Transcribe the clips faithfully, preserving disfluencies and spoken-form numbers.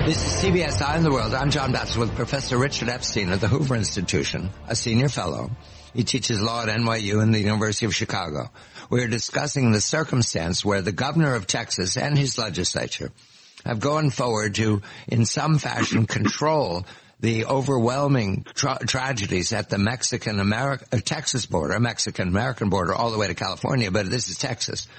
This is C B S Eye on the World. I'm John Batchelor with Professor Richard Epstein of the Hoover Institution, a senior fellow. He teaches law at N Y U and the University of Chicago. We're discussing the circumstance where the governor of Texas and his legislature have gone forward to, in some fashion, control the overwhelming tra- tragedies at the Mexican-American, uh, Texas border, Mexican-American border, all the way to California, but this is Texas,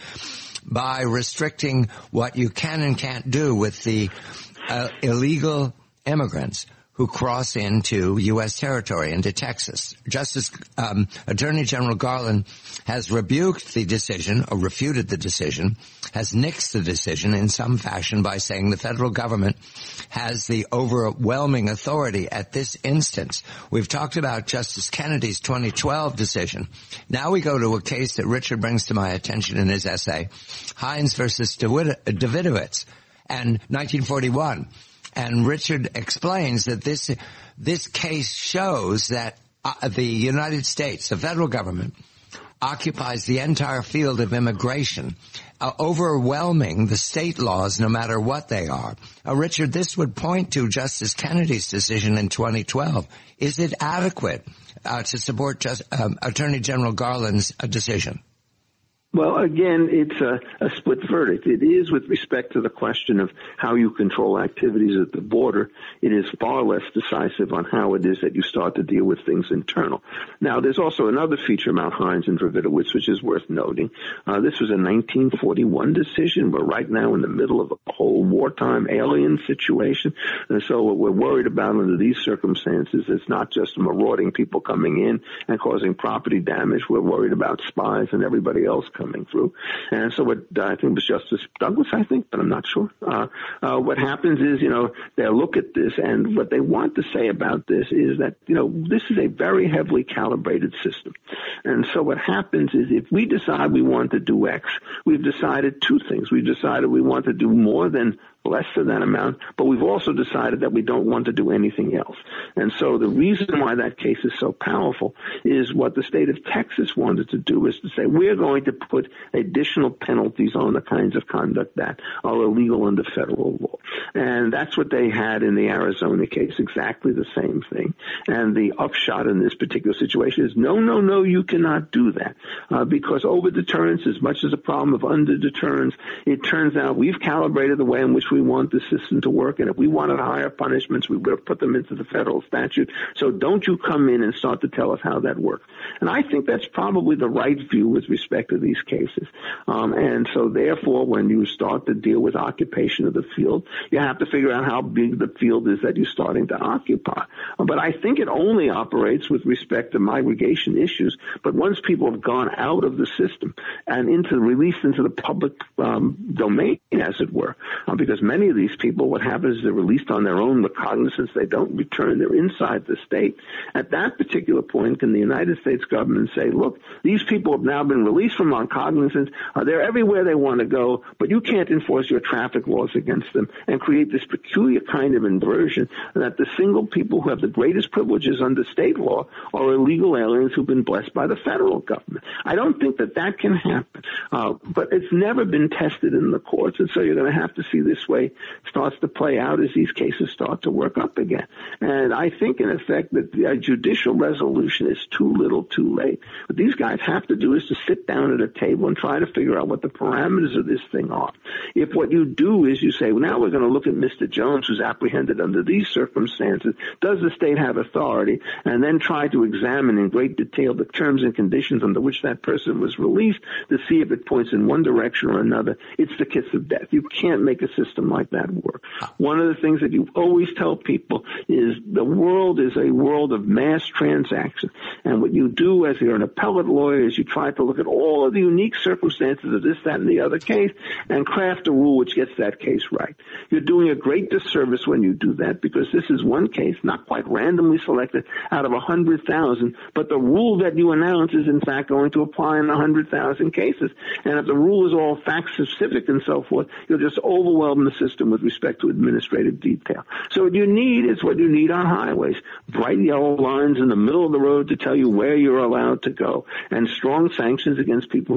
by restricting what you can and can't do with the uh, illegal immigrants who cross into U S territory, into Texas. Justice um, Attorney General Garland has rebuked the decision, or refuted the decision, has nixed the decision in some fashion by saying the federal government has the overwhelming authority at this instance. We've talked about Justice Kennedy's twenty twelve decision. Now we go to a case that Richard brings to my attention in his essay, Hines versus Davidowitz, and nineteen forty-one. And Richard explains that this this case shows that uh, the United States, the federal government, occupies the entire field of immigration, uh, overwhelming the state laws no matter what they are. Uh, Richard, this would point to Justice Kennedy's decision in twenty twelve. Is it adequate uh, to support just, um, Attorney General Garland's uh, decision? Well, again, it's a, a split verdict. It is with respect to the question of how you control activities at the border. It is far less decisive on how it is that you start to deal with things internal. Now, there's also another feature about Hines and Davidowitz, which is worth noting. Uh, this was a nineteen forty-one decision. We're right now in the middle of a whole wartime alien situation. And so what we're worried about under these circumstances is not just marauding people coming in and causing property damage. We're worried about spies and everybody else coming through. And so what uh, I think it was Justice Douglas, I think, but I'm not sure. Uh, uh, what happens is, you know, they'll look at this, and what they want to say about this is that, you know, this is a very heavily calibrated system. And so what happens is if we decide we want to do X, we've decided two things. We've decided we want to do more than less than that amount, but we've also decided that we don't want to do anything else. And so the reason why that case is so powerful is what the state of Texas wanted to do is to say, we're going to put additional penalties on the kinds of conduct that are illegal under federal law. And that's what they had in the Arizona case, exactly the same thing. And the upshot in this particular situation is, no, no, no, you cannot do that. Uh, because over-deterrence, as much as a problem of under-deterrence, it turns out we've calibrated the way in which we want the system to work, and if we wanted higher punishments, we would have put them into the federal statute. So don't you come in and start to tell us how that works. And I think that's probably the right view with respect to these cases. Um, and so therefore, when you start to deal with occupation of the field, you have to figure out how big the field is that you're starting to occupy. But I think it only operates with respect to migration issues. But once people have gone out of the system and into released into the public um, domain, as it were, uh, because many of these people, what happens is they're released on their own recognizance. They don't return. They're inside the state. At that particular point, can the United States government say, look, these people have now been released from our cognizance. Uh, they're everywhere they want to go, but you can't enforce your traffic laws against them and create this peculiar kind of inversion that the single people who have the greatest privileges under state law are illegal aliens who've been blessed by the federal government. I don't think that that can happen. Uh, but it's never been tested in the courts, and so you're going to have to see this way starts to play out as these cases start to work up again. And I think, in effect, that the judicial resolution is too little too late. What these guys have to do is to sit down at a table and try to figure out what the parameters of this thing are. If what you do is you say, well, now we're going to look at Mister Jones, who's apprehended under these circumstances, does the state have authority, and then try to examine in great detail the terms and conditions under which that person was released to see if it points in one direction or another, it's the kiss of death. You can't make a system like that work. One of the things that you always tell people is the world is a world of mass transaction. And what you do as you're an appellate lawyer is you try to look at all of the unique circumstances of this, that, and the other case and craft a rule which gets that case right. You're doing a great disservice when you do that because this is one case, not quite randomly selected out of one hundred thousand, but the rule that you announce is in fact going to apply in one hundred thousand cases. And if the rule is all fact-specific and so forth, you'll just overwhelm the system with respect to administrative detail. So what you need is what you need on highways, bright yellow lines in the middle of the road to tell you where you're allowed to go, and strong sanctions against people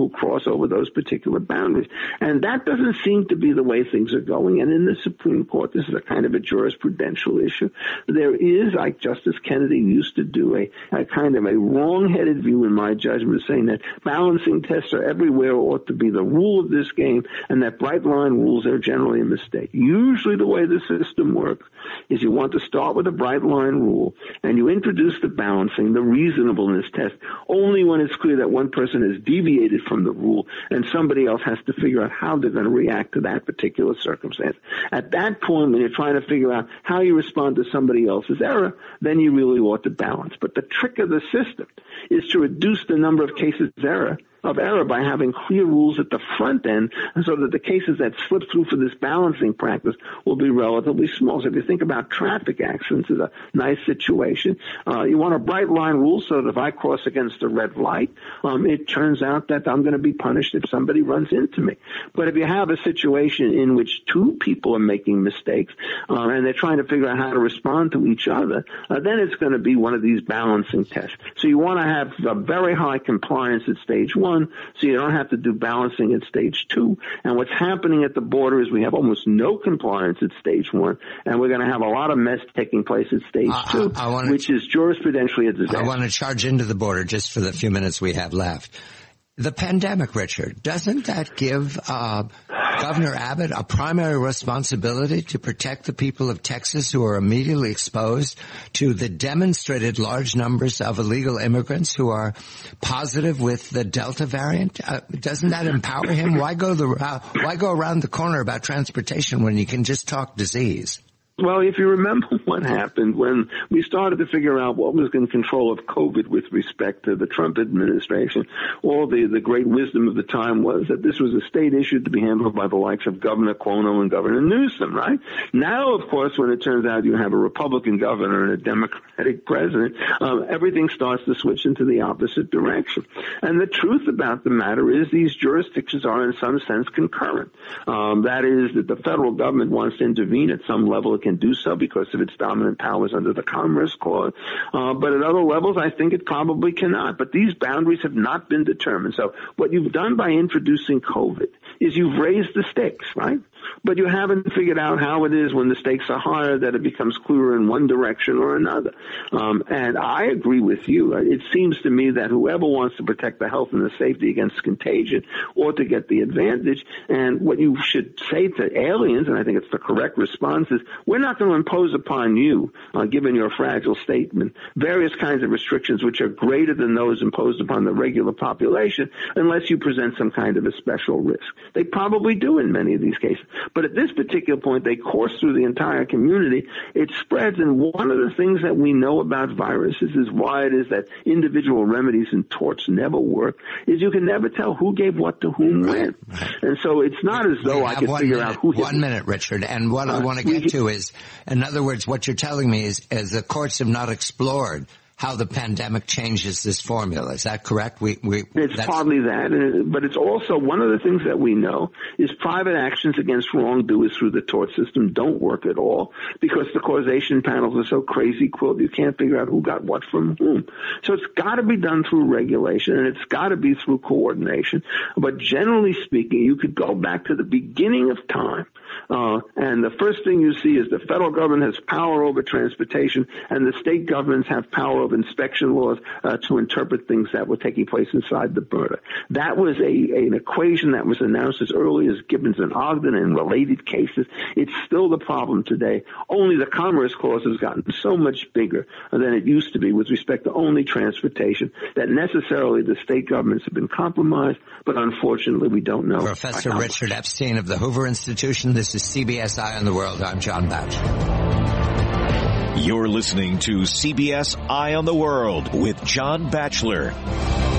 who cross over those particular boundaries. And that doesn't seem to be the way things are going. And in the Supreme Court, this is a kind of a jurisprudential issue. There is, like Justice Kennedy used to do, a, a kind of a wrong-headed view, in my judgment, saying that balancing tests are everywhere ought to be the rule of this game, and that bright-line rules are generally a mistake. Usually the way the system works is you want to start with a bright-line rule, and you introduce the balancing, the reasonableness test, only when it's clear that one person has deviated from the rule, and somebody else has to figure out how they're going to react to that particular circumstance. At that point, when you're trying to figure out how you respond to somebody else's error, then you really ought to balance. But the trick of the system is to reduce the number of cases error of error by having clear rules at the front end, so that the cases that slip through for this balancing practice will be relatively small. So if you think about traffic accidents as a nice situation, uh, you want a bright line rule so that if I cross against a red light, um, it turns out that I'm going to be punished if somebody runs into me. But if you have a situation in which two people are making mistakes uh, and they're trying to figure out how to respond to each other, uh, then it's going to be one of these balancing tests. So you want to have a very high compliance at stage one, so you don't have to do balancing at stage two. And what's happening at the border is we have almost no compliance at stage one, and we're going to have a lot of mess taking place at stage uh, two, I, I wanna, which is jurisprudentially a disaster. I want to charge into the border just for the few minutes we have left. The pandemic, Richard, doesn't that give uh, Governor Abbott a primary responsibility to protect the people of Texas who are immediately exposed to the demonstrated large numbers of illegal immigrants who are positive with the Delta variant? Uh, doesn't that empower him? Why go the uh, why go around the corner about transportation when you can just talk disease? Well, if you remember what happened when we started to figure out what was in control of COVID with respect to the Trump administration, all the, the great wisdom of the time was that this was a state issue to be handled by the likes of Governor Cuomo and Governor Newsom, right? Now, of course, when it turns out you have a Republican governor and a Democratic president, um, everything starts to switch into the opposite direction. And the truth about the matter is these jurisdictions are in some sense concurrent. Um, that is that the federal government wants to intervene at some level. It can do so because of its dominant powers under the Commerce Clause. Uh, but at other levels, I think it probably cannot. But these boundaries have not been determined. So what you've done by introducing COVID is you've raised the stakes, right? But you haven't figured out how it is when the stakes are higher that it becomes clearer in one direction or another. Um, and I agree with you. It seems to me that whoever wants to protect the health and the safety against contagion ought to get the advantage. And what you should say to aliens, and I think it's the correct response, is we're not going to impose upon you, uh, given your fragile statement, various kinds of restrictions which are greater than those imposed upon the regular population unless you present some kind of a special risk. They probably do in many of these cases. But at this particular point, they course through the entire community. It spreads, and one of the things that we know about viruses is why it is that individual remedies and torts never work, is you can never tell who gave what to whom when. And so it's not as though I could figure minute, out who hit One minute, Richard. And what uh, I want to get to is, in other words, what you're telling me is, is the courts have not explored how the pandemic changes this formula. Is that correct? We, we, it's that's... partly that, but it's also one of the things that we know is private actions against wrongdoers through the tort system don't work at all because the causation panels are so crazy quilt you can't figure out who got what from whom. So it's got to be done through regulation and it's got to be through coordination. But generally speaking, you could go back to the beginning of time uh, and the first thing you see is the federal government has power over transportation and the state governments have power over inspection laws uh, to interpret things that were taking place inside the border. That was a, an equation that was announced as early as Gibbons and Ogden and related cases. It's still the problem today. Only the Commerce Clause has gotten so much bigger than it used to be with respect to only transportation that necessarily the state governments have been compromised, but unfortunately we don't know. Professor Richard Epstein of the Hoover Institution. This is C B S Eye on the World. I'm John Batchelor. You're listening to C B S Eye on the World with John Batchelor.